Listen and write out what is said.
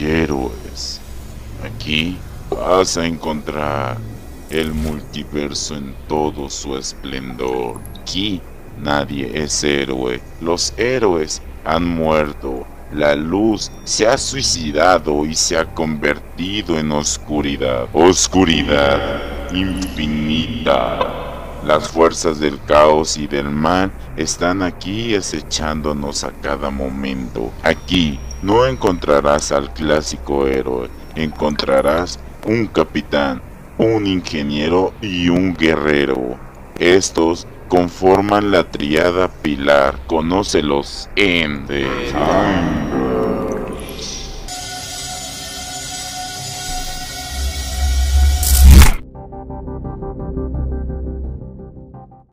hay héroes. Aquí vas a encontrar el multiverso en todo su esplendor. Aquí nadie es héroe. Los héroes han muerto. La luz se ha suicidado y se ha convertido en oscuridad. Oscuridad infinita. Las fuerzas del caos y del mal están aquí acechándonos a cada momento. Aquí no encontrarás al clásico héroe, encontrarás un capitán, un ingeniero y un guerrero. Estos conforman la triada pilar. Conócelos en The Time